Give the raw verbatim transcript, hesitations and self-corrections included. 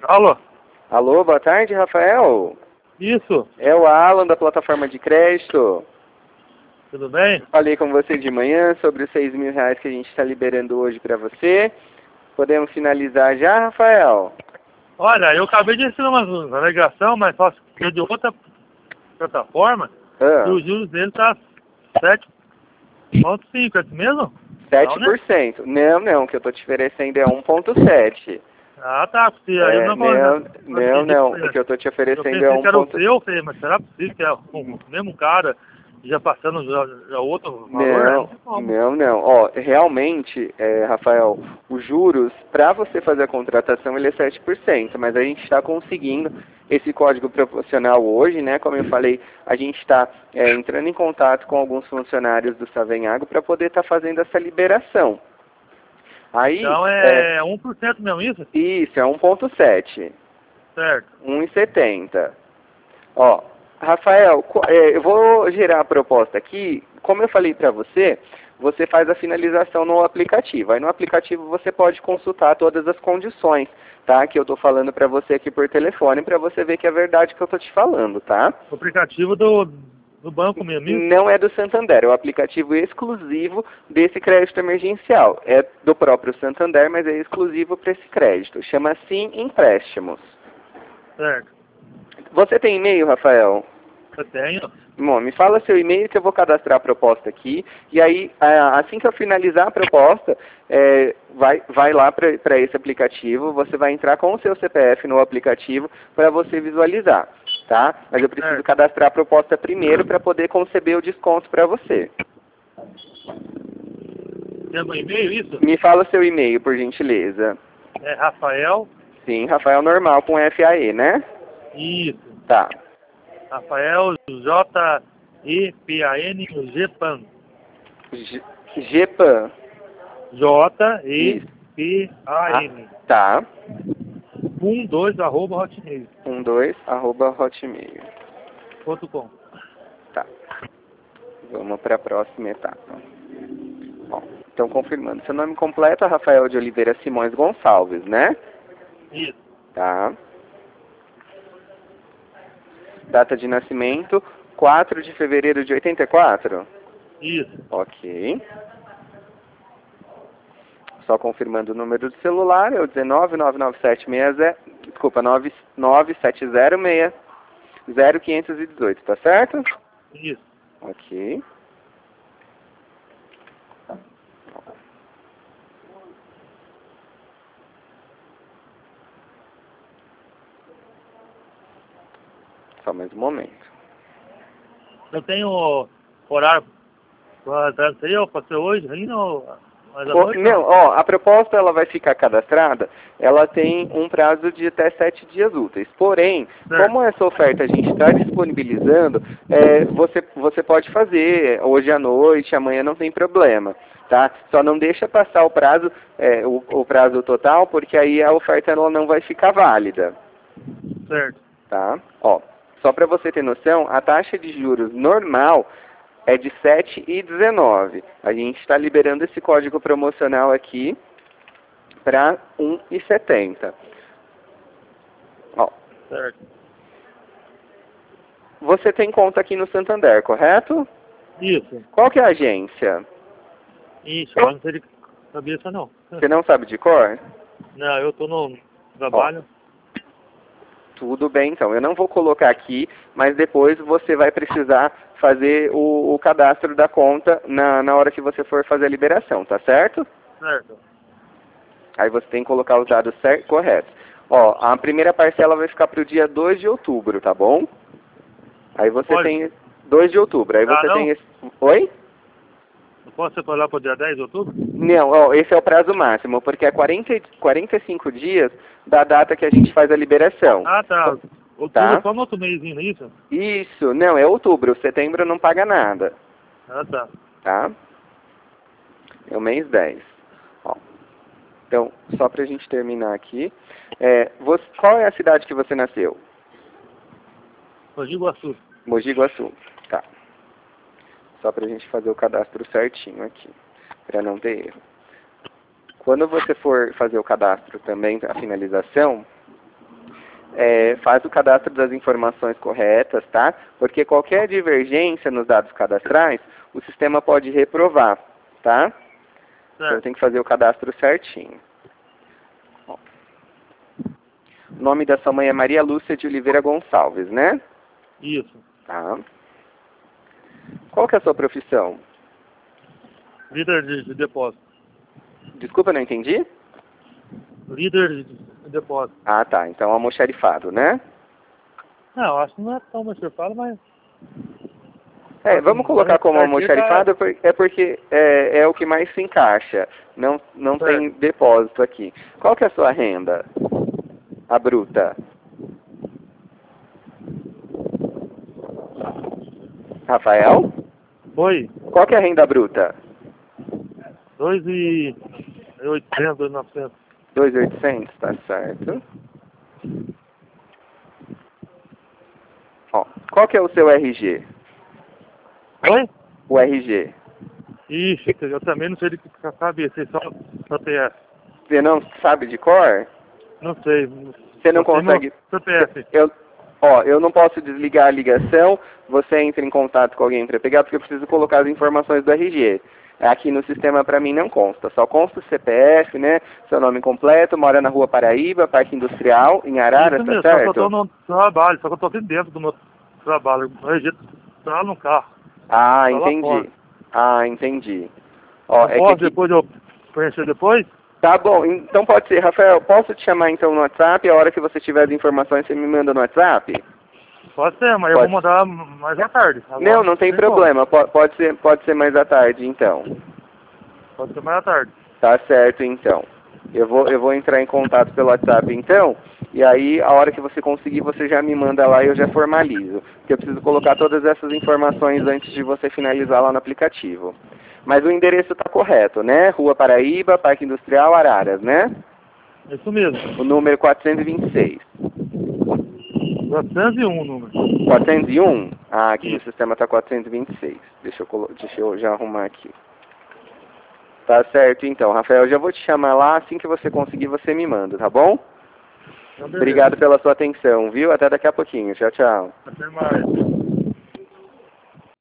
Alô? Alô, boa tarde, Rafael. Isso, É o Alan da plataforma de crédito. tudo bem? Falei com você de manhã sobre os seis mil reais que a gente está liberando hoje para você. Podemos finalizar já, Rafael? Olha, eu acabei de receber uma navegação, mas só que é de outra plataforma, Ah, e os juros dele tá sete vírgula cinco, é isso mesmo? sete Não, por né? cento. Não, não, o que eu tô te oferecendo é um vírgula sete. Ah, tá, porque aí eu É, não vou... não, Eu não, entendi não. que O que eu tô te eu oferecendo é pensei um que era o ponto... seu, eu falei, mas será possível que é o mesmo cara já passando já, já outro valor? Né? Não Não, tem como. não, não. Ó, realmente, é, Rafael, os juros, para você fazer a contratação, ele é sete por cento, mas a gente está conseguindo esse código proporcional hoje, né? Como eu falei, a gente está é, entrando em contato com alguns funcionários do Savenhago para poder estar fazendo essa liberação. Aí, Então é, é um por cento mesmo isso? isso, é um ponto sete, Certo. um e setenta. Ó, Rafael, co- é, eu vou gerar a proposta aqui. Como eu falei para você, você faz a finalização no aplicativo. Aí no aplicativo você pode consultar todas as condições, tá? Que eu estou falando para você aqui por telefone, para você ver que é verdade que eu estou te falando, tá? O aplicativo do, do banco mesmo, isso? Não é do Santander, é o aplicativo exclusivo desse crédito emergencial. É do próprio Santander, mas é exclusivo para esse crédito. Chama Sim Empréstimos. Certo. Você tem e-mail, Rafael? Eu tenho. Bom, me fala seu e-mail que eu vou cadastrar a proposta aqui. E aí, a- assim que eu finalizar a proposta, é, vai, vai lá para esse aplicativo. Você vai entrar com o seu C P F no aplicativo para você visualizar, tá? Mas eu preciso Certo. cadastrar a proposta primeiro para poder conceber o desconto para você. Tem meu e-mail, isso? Me fala seu e-mail, por gentileza. É Rafael. Sim, Rafael normal com F A E, né? Isso. Tá. Rafael J E P A N G P A N. G- Gepan. J E Isso. P A Ah, N. tá. um dois arroba hotmail Um dois arroba hotmail. ponto com. Tá. Vamos para a próxima etapa. Bom, então confirmando. Seu nome completo é Rafael de Oliveira Simões Gonçalves, né? Isso. Tá. Data de nascimento, quatro de fevereiro de oitenta e quatro? Isso. Ok. Só confirmando o número do celular, é o dezenove nove nove sete seis zero, desculpa, nove nove sete zero seis zero quinhentos e dezoito, tá certo? Isso. Ok. Só mais um momento. Eu tenho horário para isso aí, eu passei hoje ainda ou mais à Ô, noite? não, Não. ó, a proposta ela vai ficar cadastrada, ela tem um prazo de até sete dias úteis. Porém, Certo. como essa oferta a gente está disponibilizando, é, você, você pode fazer hoje à noite, amanhã não tem problema, tá? Só não deixa passar o prazo, é, o, o prazo total, porque aí a oferta ela não vai ficar válida, Certo. tá? Ó, só para você ter noção, a taxa de juros normal é de sete e dezenove. A gente está liberando esse código promocional aqui para um e setenta. Ó, Certo. você tem conta aqui no Santander, correto? Isso. Qual que é a agência? Isso, eu não sei de cabeça não. Você não sabe de cor? Não, eu tô no Ó, trabalho. tudo bem então. Eu não vou colocar aqui, mas depois você vai precisar fazer o, o cadastro da conta na, na hora que você for fazer a liberação, tá certo? Certo. Aí você tem que colocar os dados certos, corretos. Ó, a primeira parcela vai ficar para o dia dois de outubro, tá bom? Aí você Pode? tem dois de outubro. Aí Ah, você não? tem esse... Oi? Não posso separar para o dia dez de outubro? Não, ó, esse é o prazo máximo, porque é quarenta, e- quarenta e cinco dias da data que a gente faz a liberação. Ah, tá. Outubro é Tá? só no outro mêsinho, não é isso? Isso, não, é outubro. Setembro não paga nada. Ah, tá. Tá? É o mês dez. Ó, então, só pra gente terminar aqui. É, você, qual é a cidade que você nasceu? Mogi Guaçu. Mogi Guaçu. Tá. Só pra gente fazer o cadastro certinho aqui, pra não ter erro. Quando você for fazer o cadastro também, a finalização, é, faz o cadastro das informações corretas, tá? Porque qualquer divergência nos dados cadastrais, o sistema pode reprovar, tá? Então tem que fazer o cadastro certinho. Ó. O nome da sua mãe é Maria Lúcia de Oliveira Gonçalves, né? Isso. Tá. Qual que é a sua profissão? Líder de, de depósito. Desculpa, não entendi? Líder de, de depósito. Ah, tá. Então almoxarifado, né? Não, acho que não é tão machifado, mas... É, vamos colocar como almoxarifado, é porque é, é o que mais se encaixa. Não, não tem depósito aqui. Qual que é a sua renda? A bruta. Rafael? Oi. Qual que é a renda bruta? dois mil e oitocentos, dois mil e novecentos. dois mil e oitocentos, tá certo. Ó, qual que é o seu R G? Oi? O R G. Ixi, eu também não sei de que cabeça, sei só C P F. Você não sabe de cor? Não sei. Você não consegue... C P F. Eu, ó, eu não posso desligar a ligação, você entra em contato com alguém para pegar, porque eu preciso colocar as informações do R G. Aqui no sistema para mim não consta, só consta o C P F, né? Seu nome completo, mora na Rua Paraíba, Parque Industrial, em Araras, Isso mesmo, tá certo? só que eu tô no trabalho, só que eu tô aqui dentro do meu trabalho. O R G tá no carro. Ah, tá entendi. Ah, entendi. Ó, é posso que... depois eu preencher depois? Tá bom, então pode ser. Rafael, posso te chamar então no WhatsApp? A hora que você tiver as informações, você me manda no WhatsApp? Pode ser, mas Pode. eu vou mandar mais à tarde. Agora, não, não tem problema. Pode, pode, ser, pode ser mais à tarde, então. Pode ser mais à tarde. Tá certo, então. Eu vou, eu vou entrar em contato pelo WhatsApp, então. E aí, a hora que você conseguir, você já me manda lá e eu já formalizo. Porque eu preciso colocar todas essas informações antes de você finalizar lá no aplicativo. Mas o endereço está correto, né? Rua Paraíba, Parque Industrial, Araras, né? Isso mesmo. O número quatrocentos e vinte e seis. quatrocentos e um o número. quatrocentos e um? Ah, aqui Isso. no sistema está quatrocentos e vinte e seis. Deixa eu, colo... Deixa eu já arrumar aqui. Tá certo, então. Rafael, eu já vou te chamar lá. Assim que você conseguir, você me manda, tá bom? Então, Obrigado pela sua atenção, viu? Até daqui a pouquinho. Tchau, tchau. Até mais.